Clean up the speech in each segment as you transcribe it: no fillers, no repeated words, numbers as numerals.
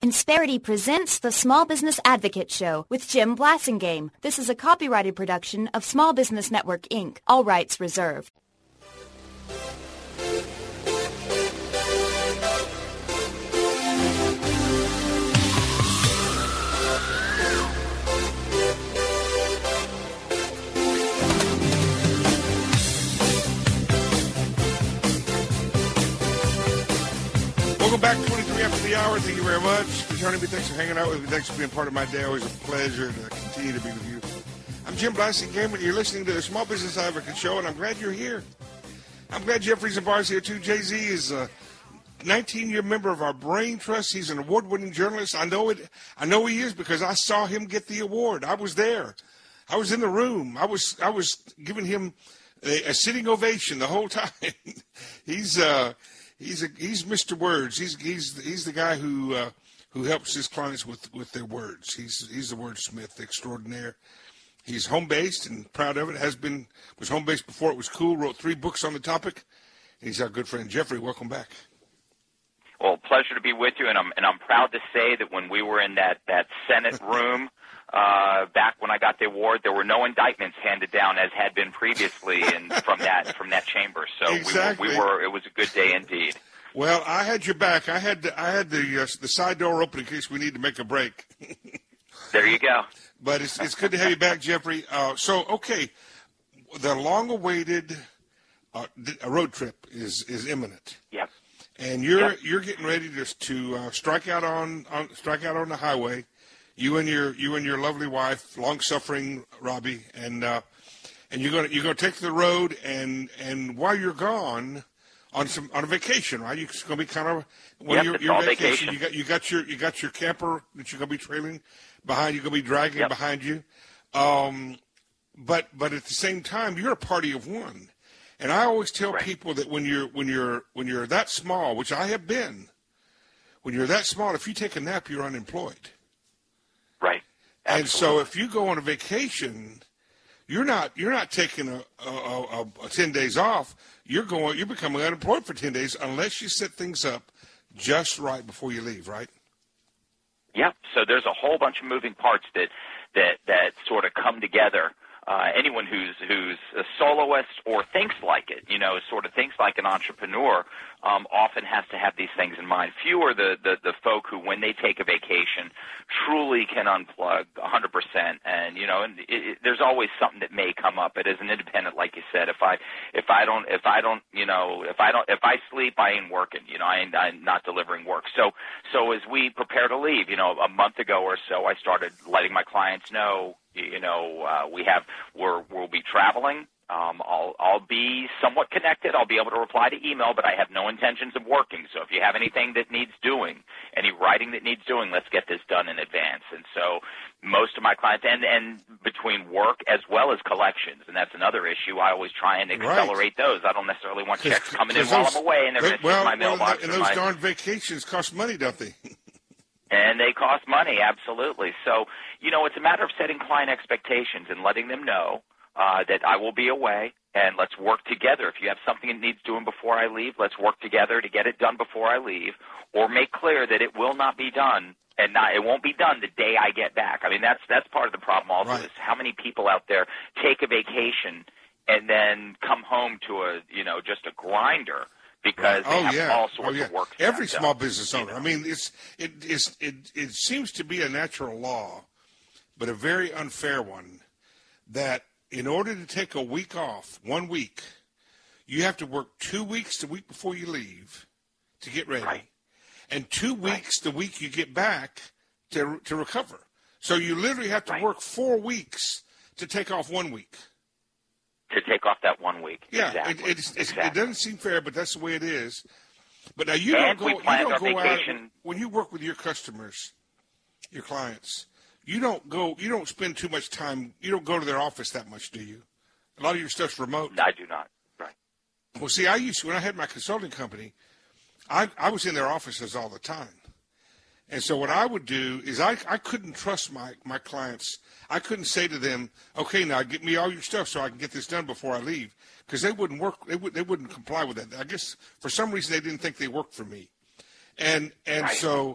Insperity presents the Small Business Advocate Show with Jim Blasingame. This is a copyrighted production of Small Business Network, Inc. All rights reserved. Welcome back, 23 after the hour. Thank you very much for joining me. Thanks for hanging out with me. Thanks for being part of my day. Always a pleasure to continue to be with you. I'm Jim Blasingame, and you're listening to the Small Business Advocate Show, and I'm glad you're here. I'm glad Jeffrey Zabar's here, too. Jay-Z is a 19-year member of our Brain Trust. He's an award-winning journalist. I know he is because I saw him get the award. I was there. I was in the room. I was giving him a sitting ovation the whole time. He's Mr. Words. He's the guy who helps his clients with their words. He's the wordsmith extraordinaire. He's home based and proud of it. Was home based before it was cool. Wrote 3 books on the topic. And he's our good friend Jeffrey. Welcome back. Well, pleasure to be with you, and I'm proud to say that when we were in that Senate room back when I got the award, there were no indictments handed down as had been previously from that chamber. So exactly. It was a good day indeed. Well, I had your back. I had the side door open in case we need to make a break. There you go. But it's good to have you back, Jeffrey. Okay, the long-awaited road trip is imminent. Yep. And you're getting ready to strike out on the highway. You and your lovely wife, long-suffering Robbie, and you're gonna take the road, and while you're gone on a vacation, right? It's gonna be kind of your vacation. You got your camper that you're gonna be trailing behind. You're gonna be dragging behind you, but at the same time, you're a party of one. And I always tell people that when you're that small, which I have been, when you're that small, if you take a nap, you're unemployed. Right. Absolutely. And so if you go on a vacation, you're not taking a 10 days off. You're becoming unemployed for 10 days unless you set things up just right before you leave, right? Yep. So there's a whole bunch of moving parts that sort of come together. Anyone who's a soloist or thinks like it, sort of thinks like an entrepreneur, often has to have these things in mind. Few are the folk who, when they take a vacation, truly can unplug 100%. And there's always something that may come up. But as an independent, like you said, if I sleep, I ain't working. I'm not delivering work. So as we prepare to leave, a month ago or so, I started letting my clients know. We'll be traveling. I'll be somewhat connected. I'll be able to reply to email, but I have no intentions of working. So if you have anything that needs doing, any writing that needs doing, let's get this done in advance. And so most of my clients, and between work as well as collections, and that's another issue, I always try and accelerate those. I don't necessily want checks coming in while I'm away, and they're going to sit in my mailbox. And those darn vacations cost money, don't they? And they cost money, absolutely. So, it's a matter of setting client expectations and letting them know that I will be away, and let's work together. If you have something that needs doing before I leave, let's work together to get it done before I leave, or make clear that it will not be done, and it won't be done the day I get back. I mean, that's part of the problem also, is how many people out there take a vacation and then come home to just a grinder. Because they have all sorts of work. Every small business owner. I mean, it seems to be a natural law, but a very unfair one, that in order to take a week off, 1 week, you have to work 2 weeks the week before you leave to get ready, and 2 weeks the week you get back to recover. So you literally have to work 4 weeks to take off 1 week. To take off that 1 week. Yeah, exactly. It doesn't seem fair, but that's the way it is. But now you don't go out when you work with your customers, your clients. You don't spend too much time. You don't go to their office that much, do you? A lot of your stuff's remote. I do not. Right. Well, see, when I had my consulting company, I was in their offices all the time. And so what I would do is I couldn't trust my clients. I couldn't say to them, okay, now get me all your stuff so I can get this done before I leave, because they wouldn't work. They wouldn't comply with that. I guess for some reason they didn't think they worked for me. And so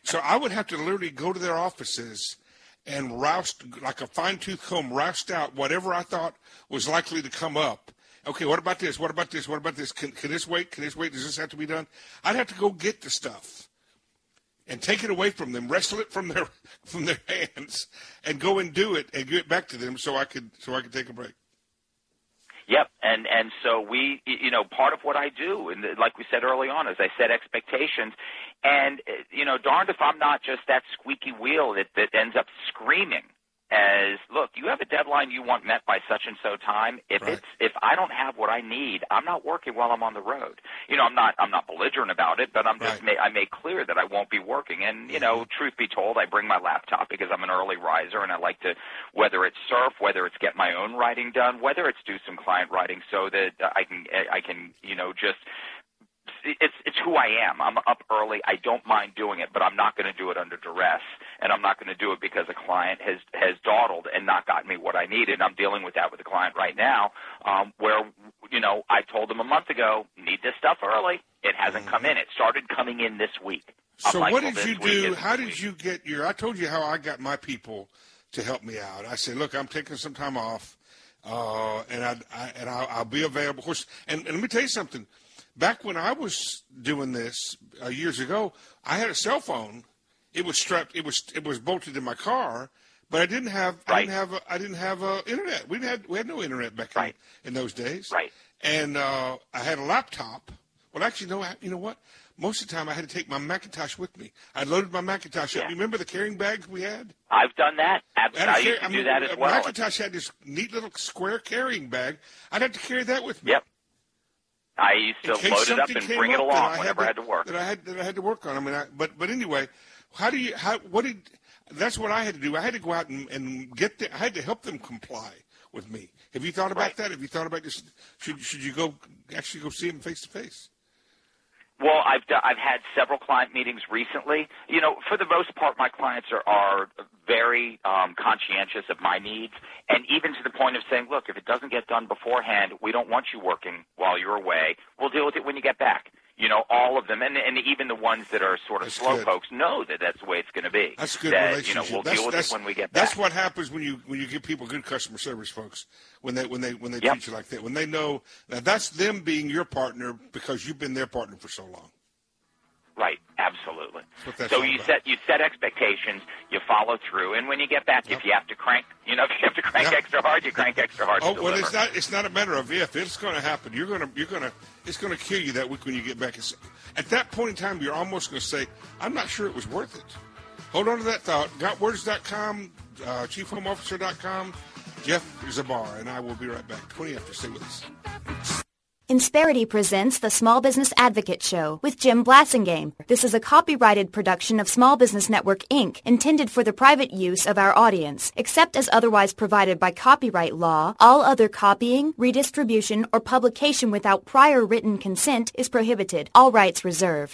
So I would have to literally go to their offices and roust, like a fine-tooth comb, roust out whatever I thought was likely to come up. Okay, what about this? What about this? What about this? Can this wait? Can this wait? Does this have to be done? I'd have to go get the stuff and take it away from them, wrestle it from their hands, and go and do it and give it back to them so I could take a break. Yep, and so we, part of what I do, and like we said early on, is I set expectations, and darned if I'm not just that squeaky wheel that ends up screaming as, look, you have a deadline you want met by such and so time. If I don't have what I need, I'm not working while I'm on the road. I'm not belligerent about it, but I make clear that I won't be working. And truth be told, I bring my laptop because I'm an early riser, and I like to, whether it's surf, whether it's get my own writing done, whether it's do some client writing, so that I can just. It's who I am. I'm up early. I don't mind doing it, but I'm not going to do it under duress, and I'm not going to do it because a client has dawdled and not gotten me what I needed. I'm dealing with that with a client right now, where I told them a month ago, need this stuff early. It hasn't come in. It started coming in this week. So what did you do? How did you get I told you how I got my people to help me out. I said, look, I'm taking some time off, and I'll be available. Of course, and let me tell you something. Back when I was doing this years ago, I had a cell phone. It was strapped. It was bolted in my car, but I didn't have internet. We had no internet back in those days. Right. And I had a laptop. Well, actually, no. You know what? Most of the time, I had to take my Macintosh with me. I loaded my Macintosh up. Remember the carrying bags we had? I've done that. I used to do that as well. Macintosh had this neat little square carrying bag. I'd have to carry that with me. Yep. I used to load it up and bring it along whenever I had to work. That I had to work on. I mean, but anyway, that's what I had to do. I had to go out and I had to help them comply with me. Have you thought about that? Have you thought about this? Should you actually go see them face to face? Well, I've had several client meetings recently. For the most part, my clients are very conscientious of my needs, and even to the point of saying, look, if it doesn't get done beforehand, we don't want you working while you're away. We'll deal with it when you get back. All of them, and even the ones that are sort of slow folks know that that's the way it's going to be. That's good relationship. We'll deal with it when we get back. That's what happens when you give people good customer service, folks. When they treat you like that, when they know that that's them being your partner because you've been their partner for so long. Right, absolutely. So you set expectations, you follow through, and when you get back, if you have to crank, extra hard, you crank extra hard. Oh, well, it's not a matter of if. It's going to happen. It's going to kill you that week when you get back. At that point in time, you're almost going to say, I'm not sure it was worth it. Hold on to that thought. GotWords.com, ChiefHomeOfficer.com, Jeff Zabar, and I will be right back. 20 after. Stay with us. Insperity presents the Small Business Advocate Show with Jim Blasingame. This is a copyrighted production of Small Business Network, Inc., intended for the private use of our audience. Except as otherwise provided by copyright law, all other copying, redistribution, or publication without prior written consent is prohibited. All rights reserved.